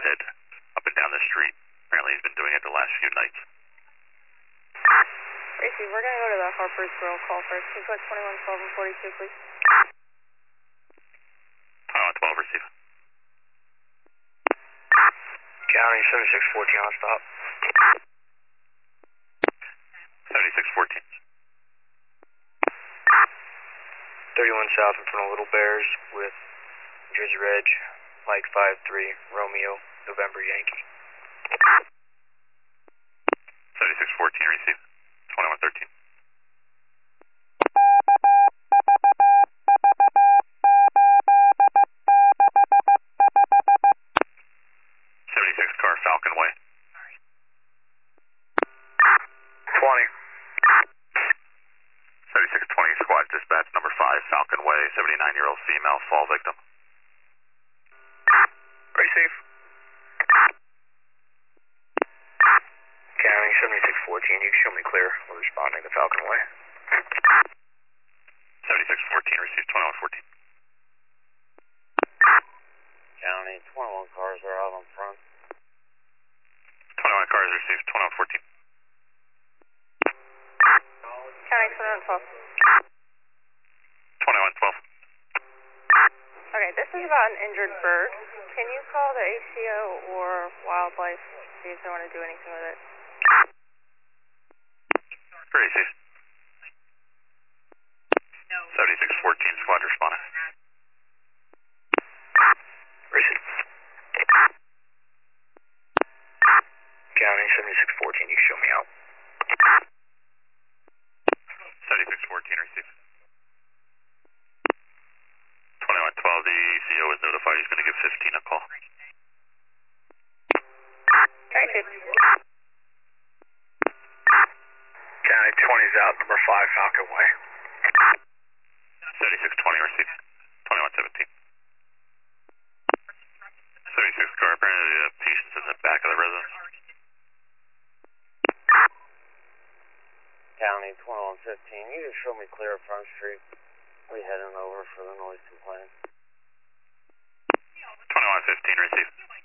head up and down the street. Apparently he's been doing it the last few nights. Tracy, we're going to go to the Harper's Grill call first. Can you put 21, 12, and 42, please? 2112, receive. County 7614 on stop. 7614. 31 south in front of Little Bears with Jersey Reg, Mike 53, Romeo, November Yankee. 7614, receive. 2113. 76 car, Falcon Way. 20. 7620, squad dispatch number 5, Falcon Way, 79-year-old female, fall victim. Receive. County 7614, you can show me clear. We're responding to Falcon Way. 7614, receive. 2114. County, 21 cars are out on front. 21 cars received. 2114. County 2112. 2112. Okay, this is about an injured bird. Can you call the ACO or wildlife, see if they want to do anything with it? Receive. 7614, squad responding. Receive. County 7614, you can show me out. 7614, receive. 2112, the CO is notified he's going to give 15 a call. County 2. County 20's out, number 5, Falcon Way. 7620, receive. 2117. 76 car, apparently the patient's in the back of the residence. County, 2115, you just show me clear of Front Street. We heading over for the noise complaint. 2115, receive.